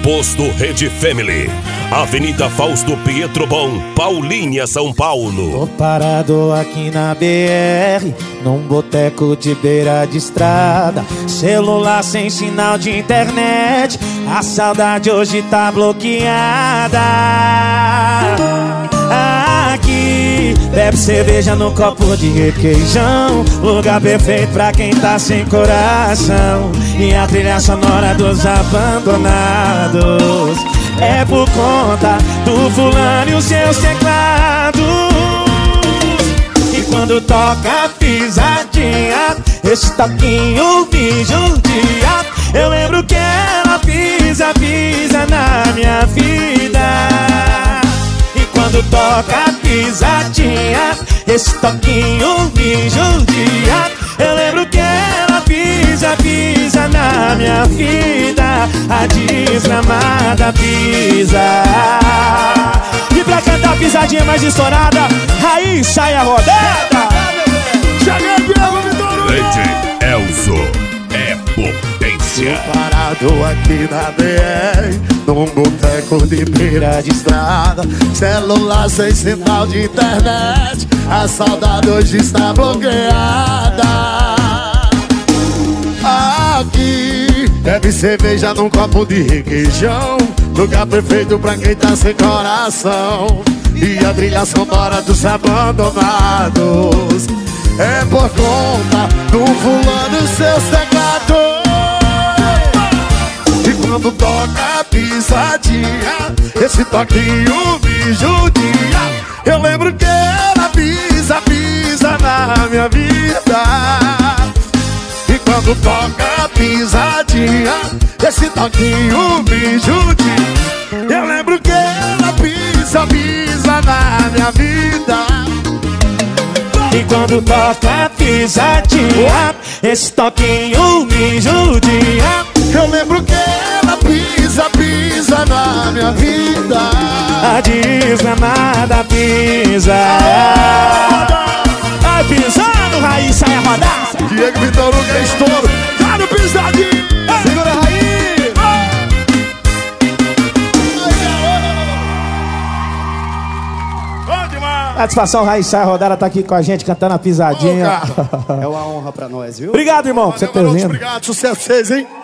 Posto Rede Family, Avenida Fausto Pietro Bom, Paulínia, São Paulo. Tô parado aqui na BR, num boteco de beira de estrada. Celular sem sinal de internet, a saudade hoje tá bloqueada. Aqui, bebe cerveja no copo de requeijão, lugar perfeito pra quem tá sem coração. E a trilha sonora dos abandonados é por conta do fulano e os seus teclados. E quando toca a pisadinha, esse toquinho me judia. Eu lembro que ela pisa, pisa na minha vida. E quando toca a pisadinha, esse toquinho me judia. Eu lembro que ela pisa, pisa na minha vida. A desgramada pisa. E pra cantar a pisadinha mais estourada, aí sai a rodada. Leite Elzo é potência. Tô parado aqui na BR, num boteco de beira de estrada. Celular sem sinal de internet, a saudade hoje está bloqueada. Aqui, bebe cerveja num copo de requeijão, lugar perfeito pra quem tá sem coração. E a trilha sonora dos abandonados é por conta do fulano e seus teclados. E quando toca a pisadinha, esse toquinho me judia. Eu lembro que ela pisa, pisa na minha vida. E quando toca a pisadinha, esse toquinho me judia. Eu lembro que ela pisa, pisa na minha vida. E quando toca a pisadinha, esse toquinho me judia. Eu lembro que ela pisa, pisa na minha vida. A desgramada pisa. Vai pisando, Raiz, sai a rodar. Diego Vitor Hugo é estouro. Tá no pisadinho. Segura, Raiz. Satisfação, Raiz, sai a rodada, tá aqui com a gente cantando a pisadinha. É uma honra pra nós, viu? Obrigado, irmão, por você ter vindo. Obrigado, sucesso pra vocês, hein?